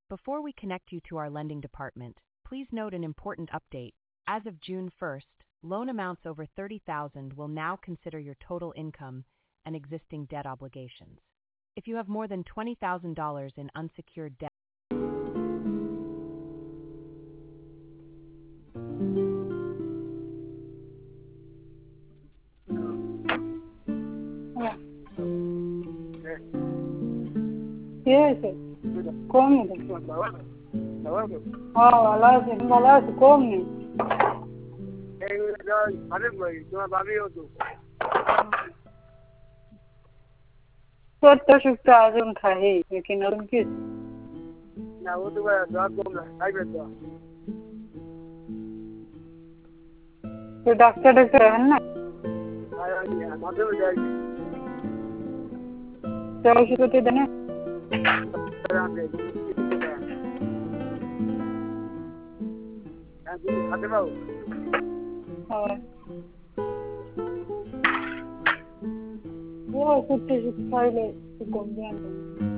Before we connect you to our lending department, please note an important update. As of June 1st, loan amounts over $30,000 will now consider your total income and existing debt obligations. If you have more than $20,000 in unsecured debt, Yes, come. Oh, alas, come. What does you do? Kahi, you can not get. Now, what do I do? I will do. The doctor is there. I am not doing that. So you go to the next. Oh, good to see you.